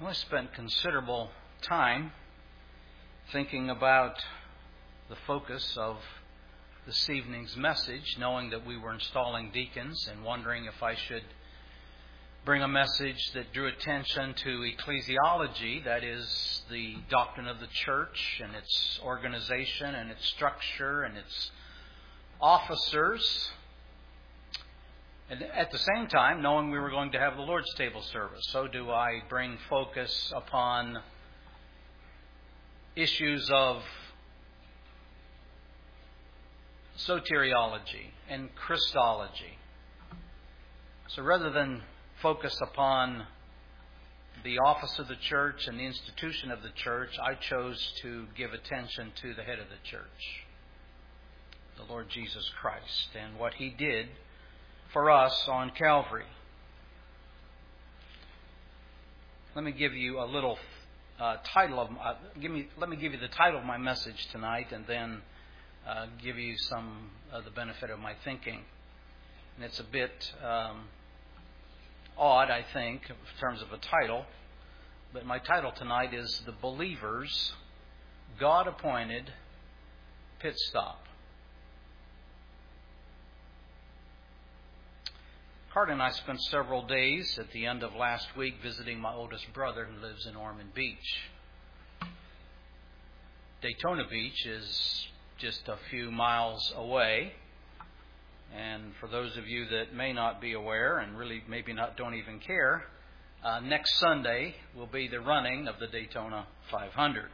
I spent considerable time thinking about the focus of this evening's message, knowing that we were installing deacons and wondering if I should bring a message that drew attention to ecclesiology, that is, the doctrine of the church and its organization and its structure and its officers. And at the same time, knowing we were going to have the Lord's table service. So do I bring focus upon issues of soteriology and Christology. So rather than focus upon the office of the church and the institution of the church, I chose to give attention to the head of the church, the Lord Jesus Christ, and what He did for us on Calvary. Let me give you a little title of. Let me give you the title of my message tonight, and then give you some of the benefit of my thinking. And it's a bit odd, I think, in terms of a title. But my title tonight is "The Believer's God-Appointed Pit Stop." Carter and I spent several days at the end of last week visiting my oldest brother who lives in Ormond Beach. Daytona Beach is just a few miles away. And for those of you that may not be aware and really maybe don't even care, next Sunday will be the running of the Daytona 500.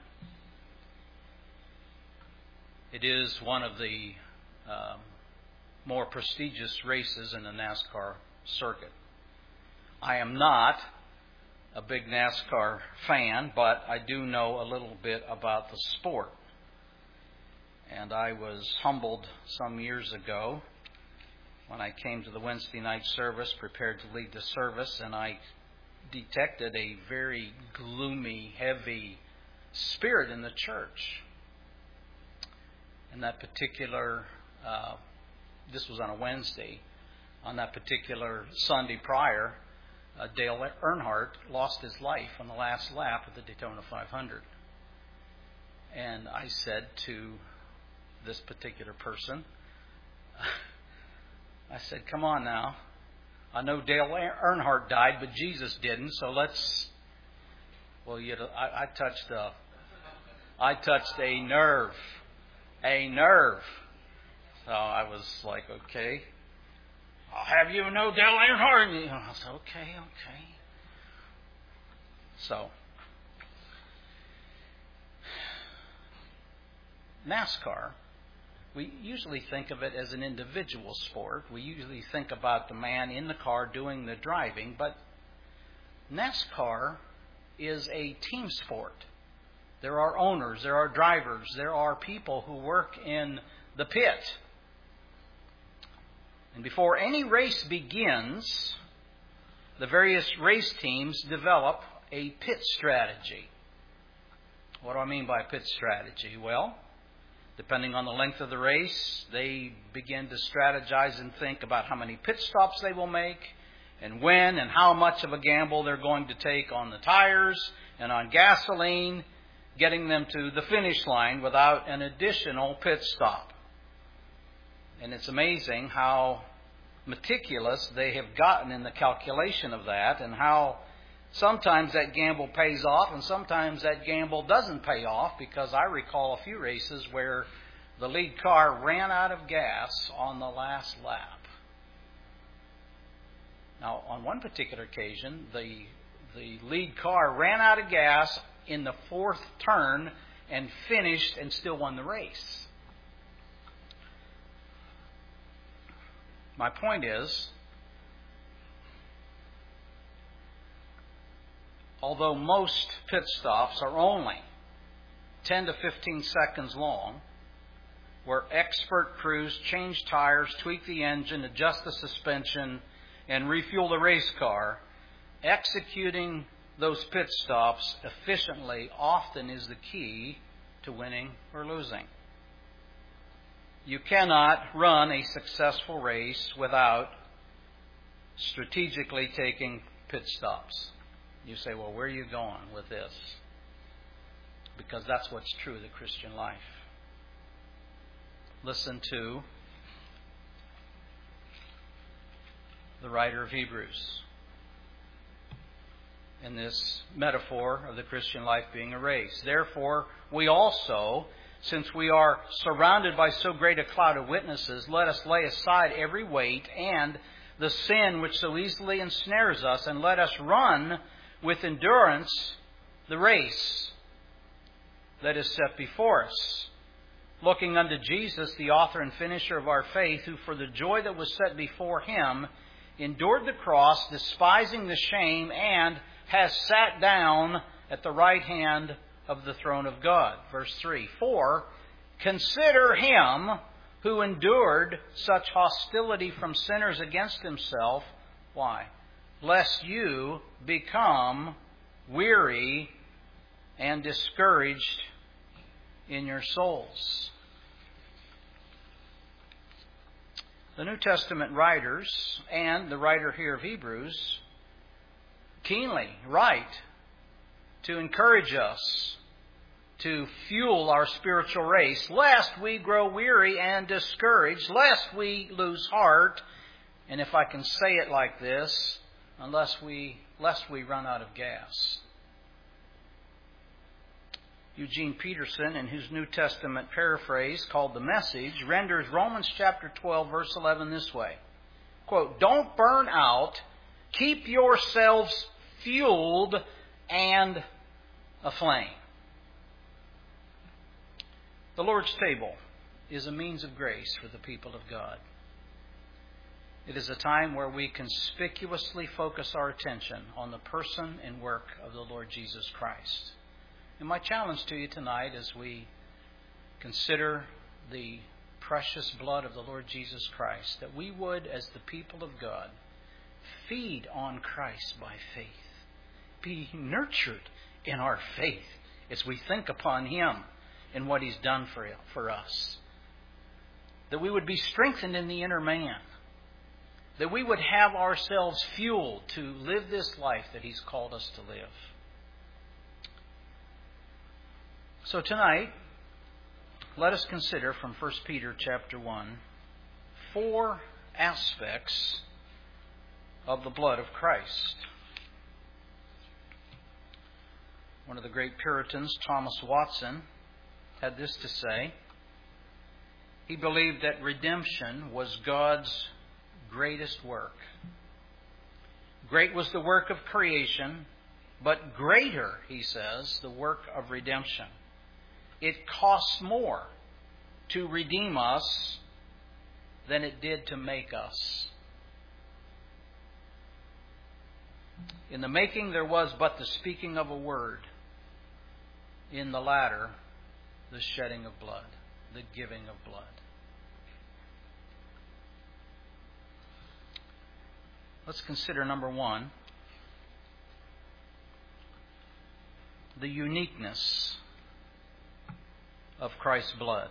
It is one of the more prestigious races in the NASCAR circuit. I am not a big NASCAR fan, but I do know a little bit about the sport. And I was humbled some years ago when I came to the Wednesday night service, prepared to lead the service, and I detected a very gloomy, heavy spirit in the church. And that particular, this was on a Wednesday, on that particular Sunday prior, Dale Earnhardt lost his life on the last lap of the Daytona 500. And I said to this particular person, I said, "Come on now. I know Dale Earnhardt died, but Jesus didn't. So let's." Well, I touched a nerve, So I was like, "Okay, I'll have you know Dale Earnhardt." And I said, "Okay." So NASCAR. We usually think of it as an individual sport. We usually think about the man in the car doing the driving, but NASCAR is a team sport. There are owners, there are drivers, there are people who work in the pit. And before any race begins, the various race teams develop a pit strategy. What do I mean by pit strategy? Well, depending on the length of the race, they begin to strategize and think about how many pit stops they will make and when and how much of a gamble they're going to take on the tires and on gasoline, getting them to the finish line without an additional pit stop. And it's amazing how meticulous they have gotten in the calculation of that, and how sometimes that gamble pays off and sometimes that gamble doesn't pay off, because I recall a few races where the lead car ran out of gas on the last lap. Now, on one particular occasion, the lead car ran out of gas in the fourth turn and finished and still won the race. My point is, although most pit stops are only 10 to 15 seconds long, where expert crews change tires, tweak the engine, adjust the suspension, and refuel the race car, executing those pit stops efficiently often is the key to winning or losing. You cannot run a successful race without strategically taking pit stops. You say, well, where are you going with this? Because that's what's true of the Christian life. Listen to the writer of Hebrews in this metaphor of the Christian life being a race. Therefore, we also, since we are surrounded by so great a cloud of witnesses, let us lay aside every weight and the sin which so easily ensnares us, and let us run with endurance the race that is set before us, looking unto Jesus, the author and finisher of our faith, who for the joy that was set before him endured the cross, despising the shame, and has sat down at the right hand of the throne of God. Verse 3, for consider him who endured such hostility from sinners against himself. Why? Lest you become weary and discouraged in your souls. The New Testament writers, and the writer here of Hebrews, keenly write to encourage us to fuel our spiritual race, lest we grow weary and discouraged, lest we lose heart, and if I can say it like this, lest we run out of gas. Eugene Peterson, in his New Testament paraphrase called The Message, renders Romans chapter 12, verse 11 this way. Quote, don't burn out. Keep yourselves fueled and aflame. The Lord's table is a means of grace for the people of God. It is a time where we conspicuously focus our attention on the person and work of the Lord Jesus Christ. And my challenge to you tonight as we consider the precious blood of the Lord Jesus Christ, that we would, as the people of God, feed on Christ by faith. Be nurtured in our faith as we think upon Him and what He's done for us. That we would be strengthened in the inner man. That we would have ourselves fueled to live this life that He's called us to live. So tonight, let us consider from 1 Peter chapter 1, 4 aspects of the blood of Christ. One of the great Puritans, Thomas Watson, had this to say. He believed that redemption was God's greatest work. Great was the work of creation, but greater, he says, the work of redemption. It costs more to redeem us than it did to make us. In the making there was but the speaking of a word. In the latter, the shedding of blood, the giving of blood. Let's consider number one, the uniqueness of Christ's blood.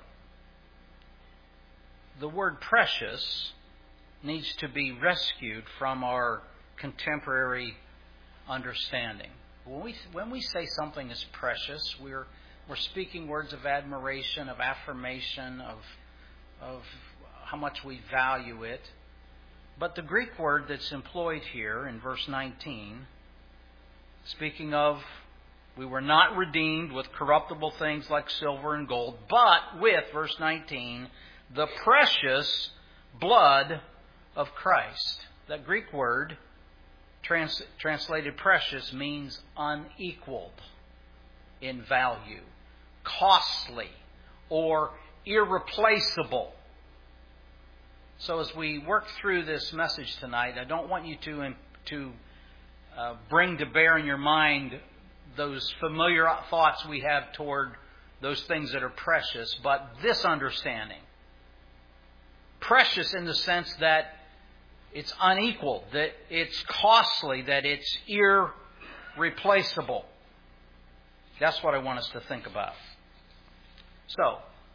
The word precious needs to be rescued from our contemporary understanding. When we say something is precious, we're speaking words of admiration, of affirmation, of how much we value it. But the Greek word that's employed here in verse 19, speaking of we were not redeemed with corruptible things like silver and gold, but with, verse 19, the precious blood of Christ. That Greek word, translated precious, means unequaled in value, costly, or irreplaceable. So as we work through this message tonight, I don't want you to bring to bear in your mind those familiar thoughts we have toward those things that are precious, but this understanding. Precious in the sense that it's unequaled, that it's costly, that it's irreplaceable. That's what I want us to think about. So,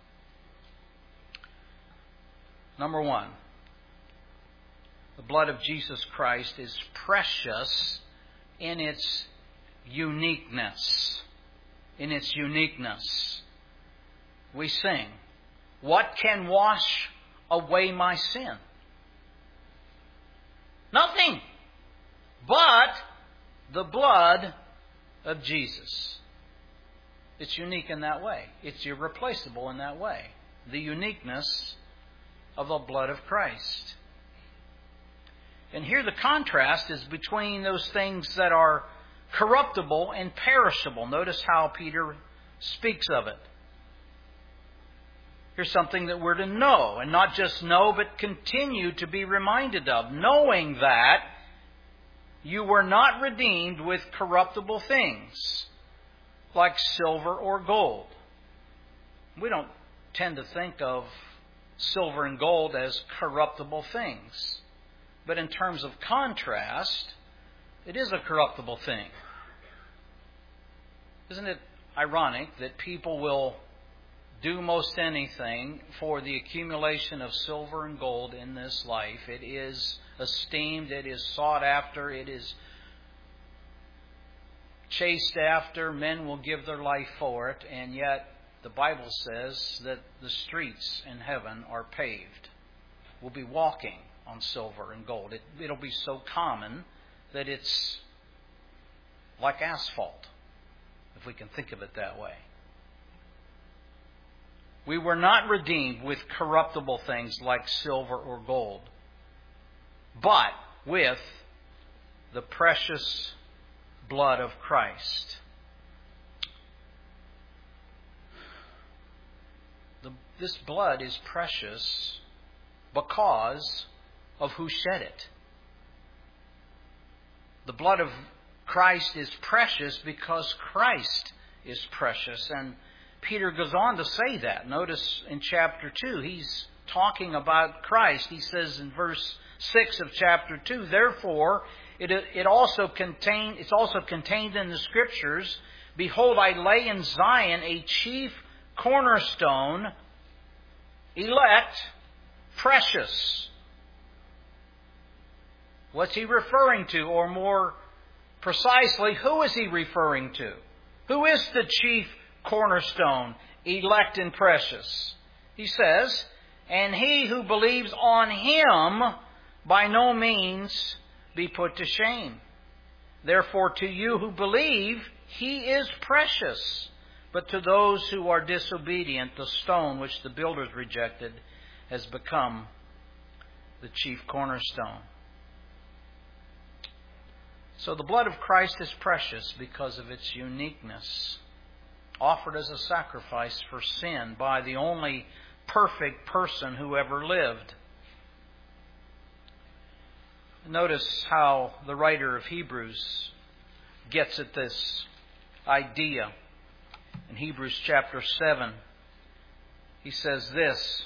number one, the blood of Jesus Christ is precious in its uniqueness. In its uniqueness. We sing, what can wash away my sin? Nothing but the blood of Jesus. It's unique in that way. It's irreplaceable in that way. The uniqueness of the blood of Christ. And here the contrast is between those things that are corruptible and perishable. Notice how Peter speaks of it. Here's something that we're to know, and not just know, but continue to be reminded of, knowing that you were not redeemed with corruptible things, like silver or gold. We don't tend to think of silver and gold as corruptible things. But in terms of contrast, it is a corruptible thing. Isn't it ironic that people will do most anything for the accumulation of silver and gold in this life? It is esteemed, it is sought after, it is chased after. Men will give their life for it, and yet the Bible says that the streets in heaven are paved. We'll be walking on silver and gold. It'll be so common that it's like asphalt, if we can think of it that way. We were not redeemed with corruptible things like silver or gold, but with the precious blood of Christ. This blood is precious because of who shed it. The blood of Christ is precious because Christ is precious. And Peter goes on to say that. Notice in chapter 2, he's talking about Christ. He says in verse 6 of chapter 2, therefore, it's also contained in the Scriptures, behold, I lay in Zion a chief cornerstone, elect, precious. What's he referring to? Or more precisely, who is he referring to? Who is the chief cornerstone, elect and precious? He says, and he who believes on him by no means be put to shame. Therefore to you who believe, he is precious. But to those who are disobedient, the stone which the builders rejected has become the chief cornerstone. So the blood of Christ is precious because of its uniqueness, offered as a sacrifice for sin by the only perfect person who ever lived. Notice how the writer of Hebrews gets at this idea. In Hebrews chapter 7, he says this,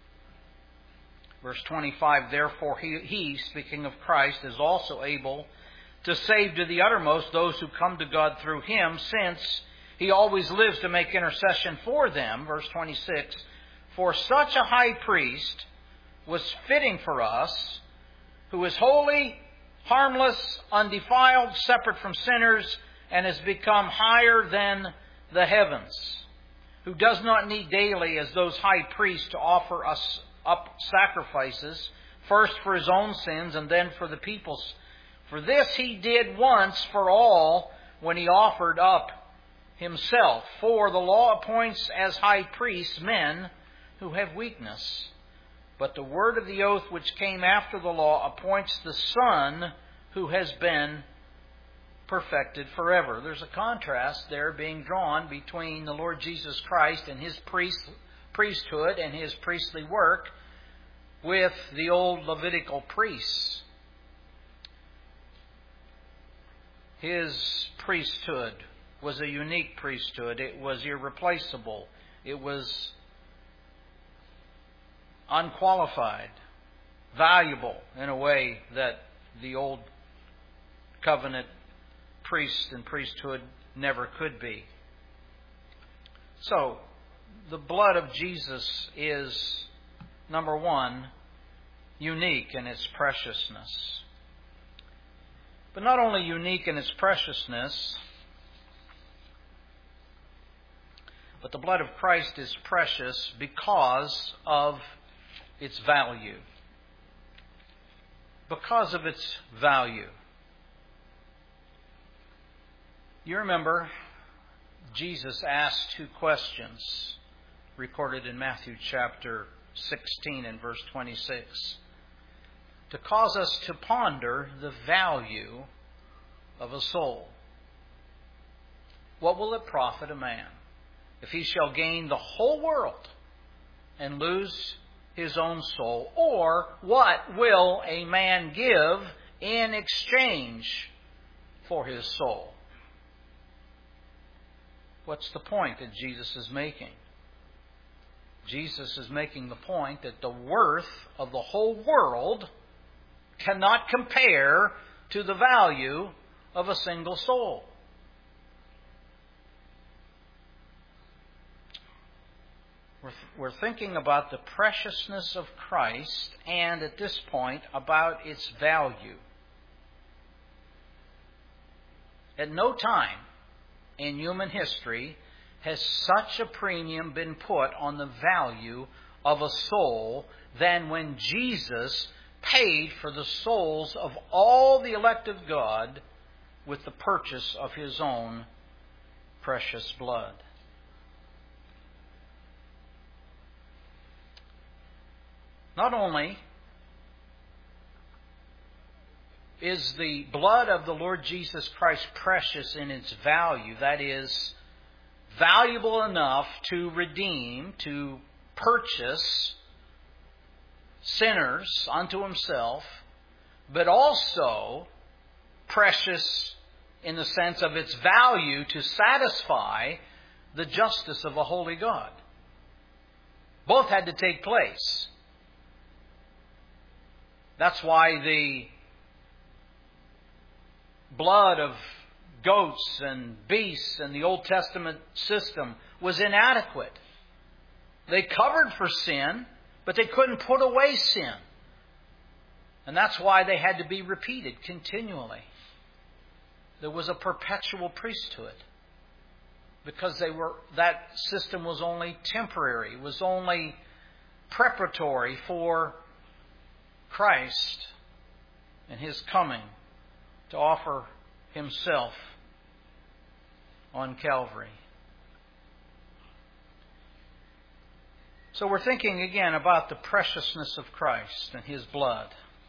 verse 25, therefore he, speaking of Christ, is also able to save to the uttermost those who come to God through him, since he always lives to make intercession for them. Verse 26, for such a high priest was fitting for us, who is holy, harmless, undefiled, separate from sinners, and has become higher than the heavens, who does not need daily, as those high priests, to offer us up sacrifices, first for his own sins and then for the people's. For this he did once for all when he offered up himself. For the law appoints as high priests men who have weakness. But the word of the oath which came after the law appoints the Son who has been perfected forever. There's a contrast there being drawn between the Lord Jesus Christ and his priesthood and his priestly work with the old Levitical priests. His priesthood was a unique priesthood. It was irreplaceable. It was unqualified, valuable in a way that the old covenant priest and priesthood never could be. So, the blood of Jesus is, number one, unique in its preciousness. But not only unique in its preciousness, But the blood of Christ is precious because of its value. Because of its value. You remember Jesus asked 2 questions recorded in Matthew chapter 16 and verse 26 to cause us to ponder the value of a soul. What will it profit a man if he shall gain the whole world and lose his own soul? Or what will a man give in exchange for his soul? What's the point that Jesus is making? Jesus is making the point that the worth of the whole world cannot compare to the value of a single soul. We're thinking about the preciousness of Christ and, at this point, about its value. At no time in human history has such a premium been put on the value of a soul than when Jesus paid for the souls of all the elect of God with the purchase of His own precious blood. Not only is the blood of the Lord Jesus Christ precious in its value, that is, valuable enough to redeem, to purchase sinners unto Himself, but also precious in the sense of its value to satisfy the justice of a holy God. Both had to take place. That's why the blood of goats and beasts in the Old Testament system was inadequate. They covered for sin, but they couldn't put away sin. And that's why they had to be repeated continually. There was a perpetual priesthood. Because that system was only temporary, was only preparatory for Christ and His coming to offer Himself on Calvary. So we're thinking again about the preciousness of Christ and His blood.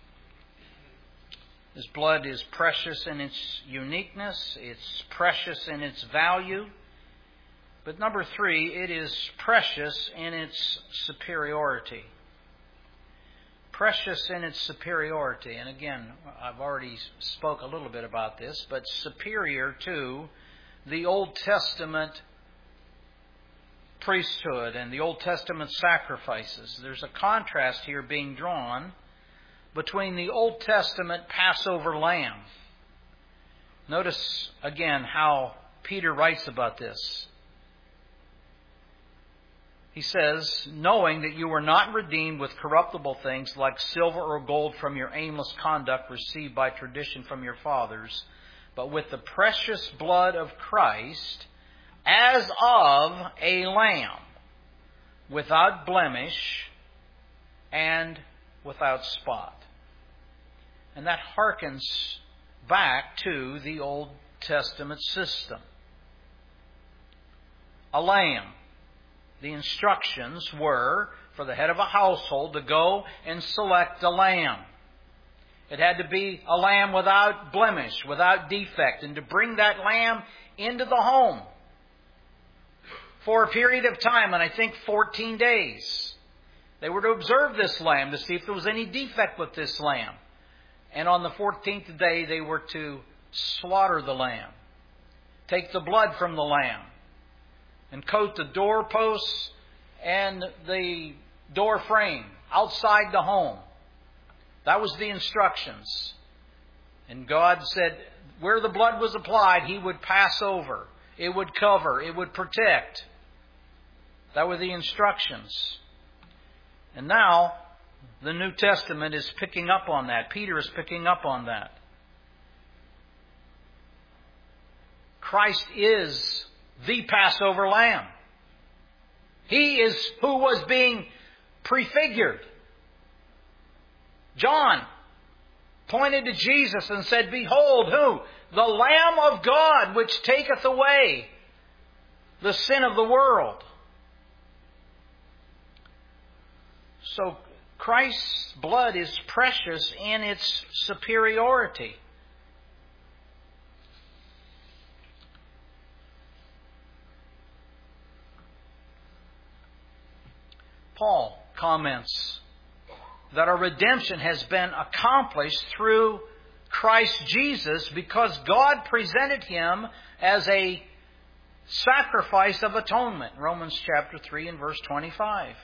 His blood is precious in its uniqueness. It's precious in its value. But number 3, it is precious in its superiority. Precious in its superiority. And again, I've already spoke a little bit about this, but superior to the Old Testament priesthood and the Old Testament sacrifices. There's a contrast here being drawn between the Old Testament Passover lamb. Notice again how Peter writes about this. He says, knowing that you were not redeemed with corruptible things like silver or gold from your aimless conduct received by tradition from your fathers, but with the precious blood of Christ, as of a lamb, without blemish and without spot. And that harkens back to the Old Testament system. A lamb. The instructions were for the head of a household to go and select a lamb. It had to be a lamb without blemish, without defect, and to bring that lamb into the home for a period of time, and I think 14 days. They were to observe this lamb to see if there was any defect with this lamb. And on the 14th day, they were to slaughter the lamb, take the blood from the lamb, and coat the doorposts and the door frame outside the home. That was the instructions. And God said where the blood was applied, He would pass over. It would cover. It would protect. That were the instructions. And now the New Testament is picking up on that. Peter is picking up on that. Christ is the Passover lamb. He is who was being prefigured. John pointed to Jesus and said, "Behold, who? The Lamb of God, which taketh away the sin of the world." So Christ's blood is precious in its superiority. Paul comments that our redemption has been accomplished through Christ Jesus because God presented Him as a sacrifice of atonement. Romans chapter 3 and verse 25.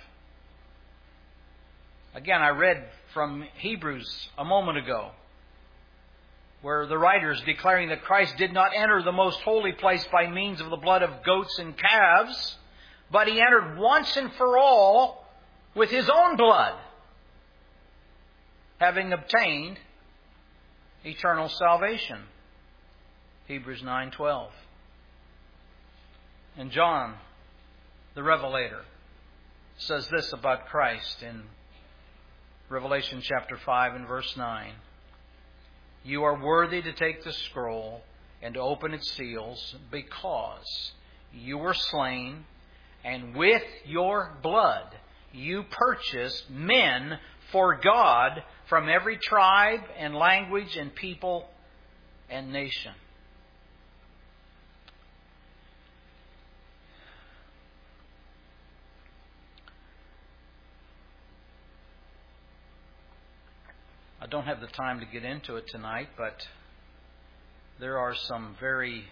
Again, I read from Hebrews a moment ago, where the writer is declaring that Christ did not enter the most holy place by means of the blood of goats and calves, but He entered once and for all with His own blood, having obtained eternal salvation. Hebrews 9:12. And John, the Revelator, says this about Christ in Revelation chapter 5 and verse 9. "You are worthy to take the scroll and to open its seals, because you were slain, and with your blood you purchased men for God from every tribe and language and people and nation." I don't have the time to get into it tonight, but there are some very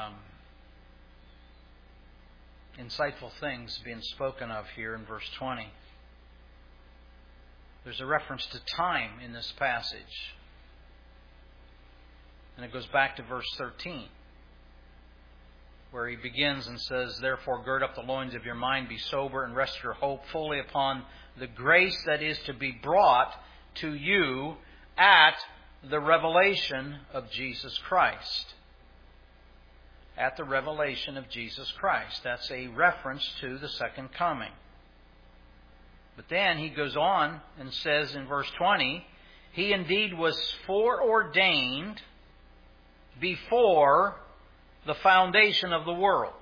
insightful things being spoken of here in verse 20. There's a reference to time in this passage. And it goes back to verse 13, where he begins and says, "Therefore gird up the loins of your mind, be sober, and rest your hope fully upon the grace that is to be brought to you at the revelation of Jesus Christ." At the revelation of Jesus Christ. That's a reference to the second coming. But then he goes on and says in verse 20, "He indeed was foreordained before the foundation of the world."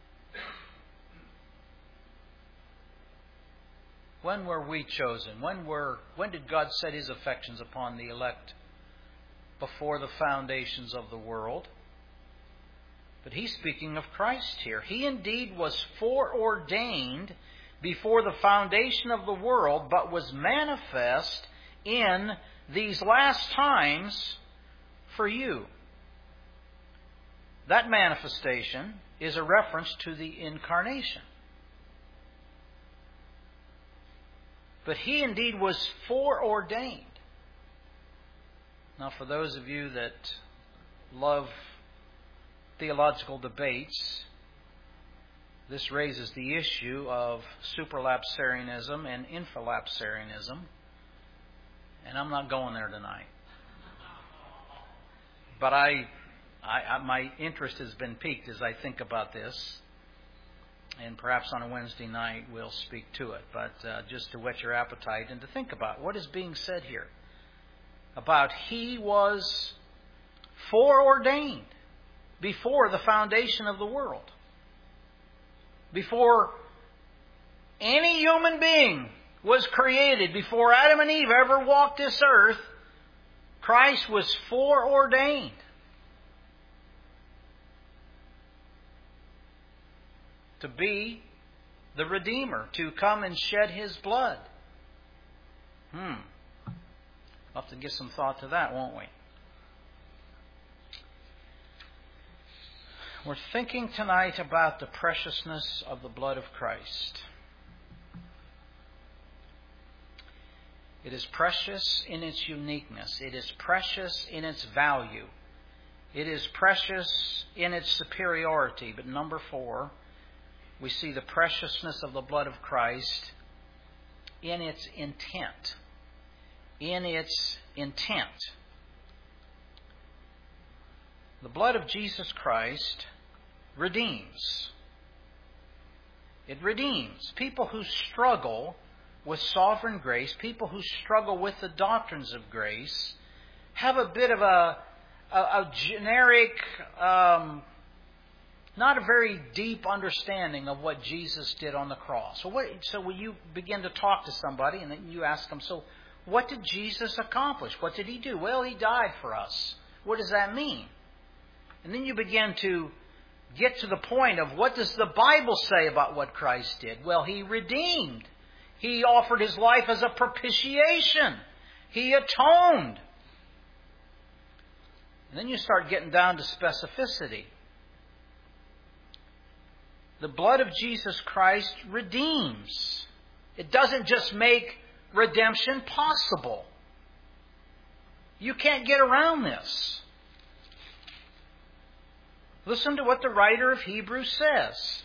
When were we chosen? When did God set His affections upon the elect? Before the foundations of the world. But he's speaking of Christ here. He indeed was foreordained before the foundation of the world, but was manifest in these last times for you. That manifestation is a reference to the incarnation. But He indeed was foreordained. Now, for those of you that love theological debates, this raises the issue of supralapsarianism and infralapsarianism. And I'm not going there tonight. But my interest has been piqued as I think about this. And perhaps on a Wednesday night we'll speak to it. But just to whet your appetite and to think about what is being said here. About He was foreordained before the foundation of the world. Before any human being was created, before Adam and Eve ever walked this earth, Christ was foreordained. To be the Redeemer, to come and shed His blood. We'll have to give some thought to that, won't we? We're thinking tonight about the preciousness of the blood of Christ. It is precious in its uniqueness. It is precious in its value. It is precious in its superiority. But number 4, we see the preciousness of the blood of Christ in its intent. In its intent. The blood of Jesus Christ redeems. It redeems. People who struggle with sovereign grace, people who struggle with the doctrines of grace, have a bit of a generic, not a very deep understanding of what Jesus did on the cross. So when you begin to talk to somebody and then you ask them, so what did Jesus accomplish? What did He do? Well, He died for us. What does that mean? And then you begin to get to the point of what does the Bible say about what Christ did? Well, He redeemed. He offered His life as a propitiation. He atoned. And then you start getting down to specificity. The blood of Jesus Christ redeems. It doesn't just make redemption possible. You can't get around this. Listen to what the writer of Hebrews says.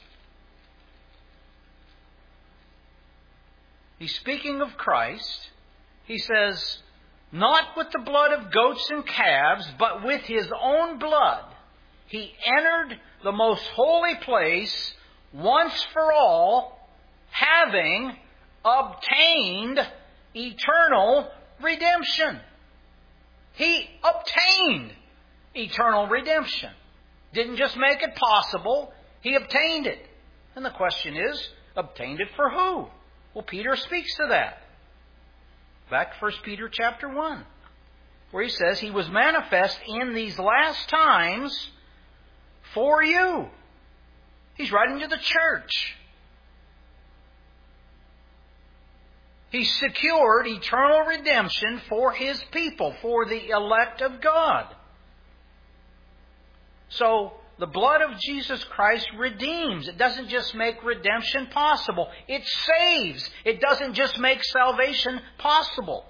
He's speaking of Christ. He says, not with the blood of goats and calves, but with His own blood, He entered the most holy place once for all, having obtained eternal redemption. He obtained eternal redemption. Didn't just make it possible, He obtained it. And the question is, obtained it for who? Well, Peter speaks to that. Back to 1 Peter chapter 1, where he says, He was manifest in these last times for you. He's writing to the church. He secured eternal redemption for His people, for the elect of God. So, the blood of Jesus Christ redeems. It doesn't just make redemption possible. It saves. It doesn't just make salvation possible.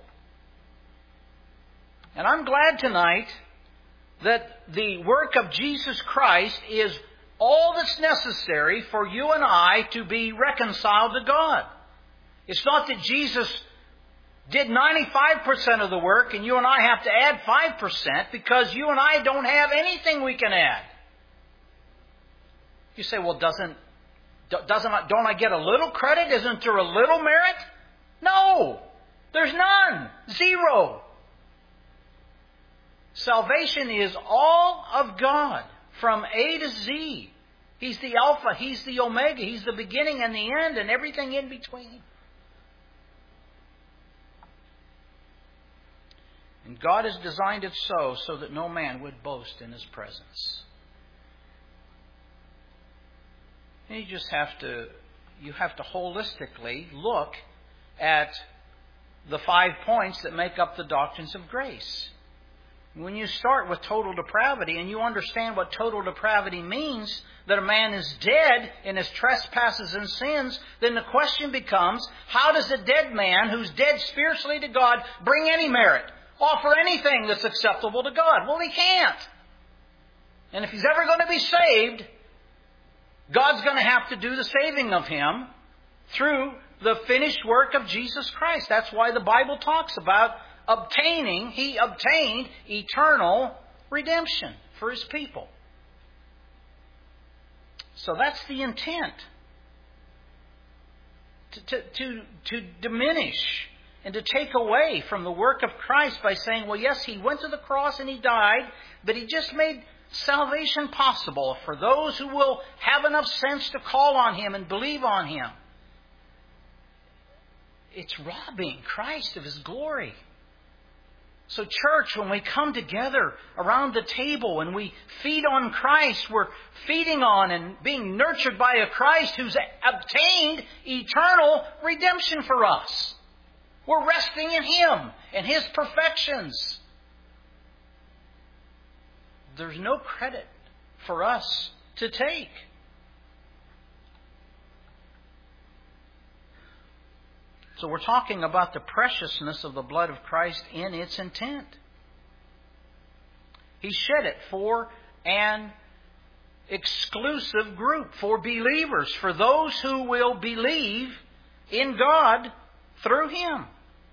And I'm glad tonight that the work of Jesus Christ is all that's necessary for you and I to be reconciled to God. It's not that Jesus did 95% of the work and you and I have to add 5% because you and I don't have anything we can add. You say, well, don't I get a little credit? Isn't there a little merit? No, there's none. Zero. Salvation is all of God from A to Z. He's the Alpha, He's the Omega, He's the beginning and the end and everything in between. And God has designed it so that no man would boast in His presence. And you have to holistically look at the 5 points that make up the doctrines of grace. When you start with total depravity and you understand what total depravity means, that a man is dead in his trespasses and sins, then the question becomes, how does a dead man who's dead spiritually to God bring any merit? Offer anything that's acceptable to God? Well, he can't. And if he's ever going to be saved, God's going to have to do the saving of him through the finished work of Jesus Christ. That's why the Bible talks about He obtained eternal redemption for His people. So that's the intent. To diminish and to take away from the work of Christ by saying, well, yes, He went to the cross and He died, but He just made salvation possible for those who will have enough sense to call on Him and believe on Him. It's robbing Christ of His glory. So church, when we come together around the table and we feed on Christ, we're feeding on and being nurtured by a Christ who's obtained eternal redemption for us. We're resting in Him and His perfections. There's no credit for us to take. So we're talking about the preciousness of the blood of Christ in its intent. He shed it for an exclusive group, for believers, for those who will believe in God through Him.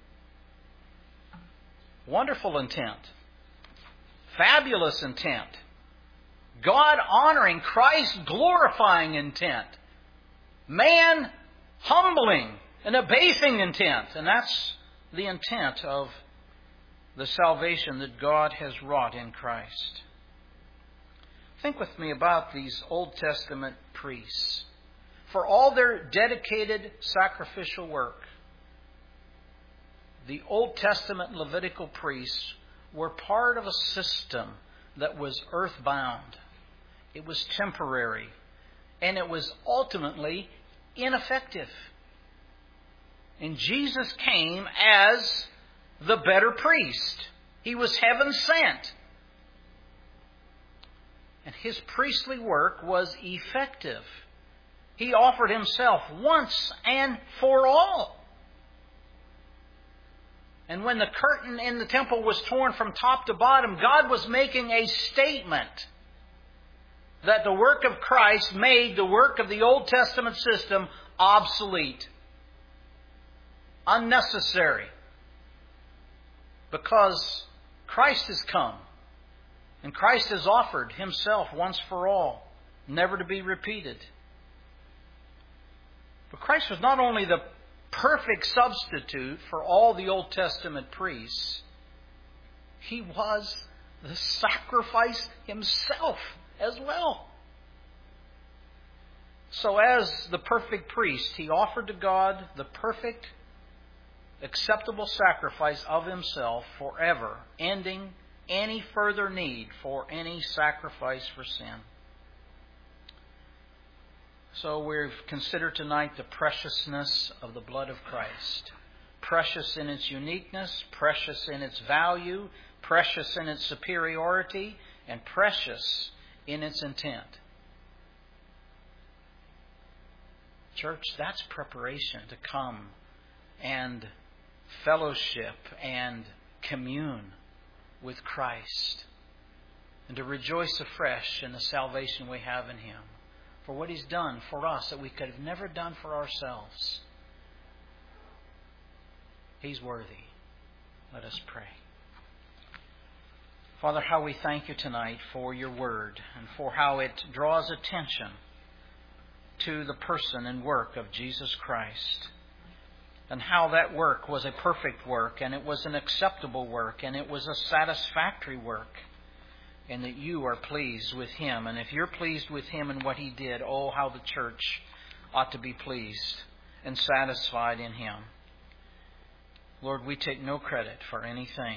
Wonderful intent. Fabulous intent. God honoring, Christ glorifying intent. man humbling and abasing intent. And that's the intent of the salvation that God has wrought in Christ. Think with me about these Old Testament priests. For all their dedicated sacrificial work, the Old Testament Levitical priests were part of a system that was earthbound. It was temporary. And it was ultimately ineffective. And Jesus came as the better priest. He was heaven sent. And His priestly work was effective. He offered Himself once and for all. And when the curtain in the temple was torn from top to bottom, God was making a statement that the work of Christ made the work of the Old Testament system obsolete, unnecessary, because Christ has come and Christ has offered Himself once for all, never to be repeated. But Christ was not only the perfect substitute for all the Old Testament priests, He was the sacrifice Himself as well. So as the perfect priest, He offered to God the perfect, acceptable sacrifice of Himself forever, ending any further need for any sacrifice for sin. So we've considered tonight the preciousness of the blood of Christ. Precious in its uniqueness, precious in its value, precious in its superiority, and precious in its intent. Church, that's preparation to come and fellowship and commune with Christ and to rejoice afresh in the salvation we have in Him, for what He's done for us that we could have never done for ourselves. He's worthy. Let us pray. Father, how we thank You tonight for Your Word and for how it draws attention to the person and work of Jesus Christ, and how that work was a perfect work, and it was an acceptable work, and it was a satisfactory work, and that You are pleased with Him. And if You're pleased with Him and what He did, oh, how the church ought to be pleased and satisfied in Him. Lord, we take no credit for anything.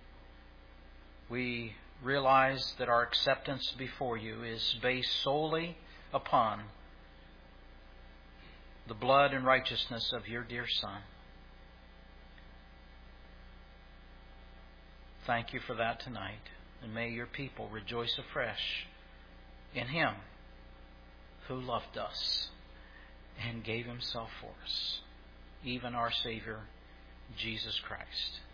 We realize that our acceptance before You is based solely upon the blood and righteousness of Your dear Son. Thank You for that tonight. And may Your people rejoice afresh in Him who loved us and gave Himself for us, even our Savior, Jesus Christ.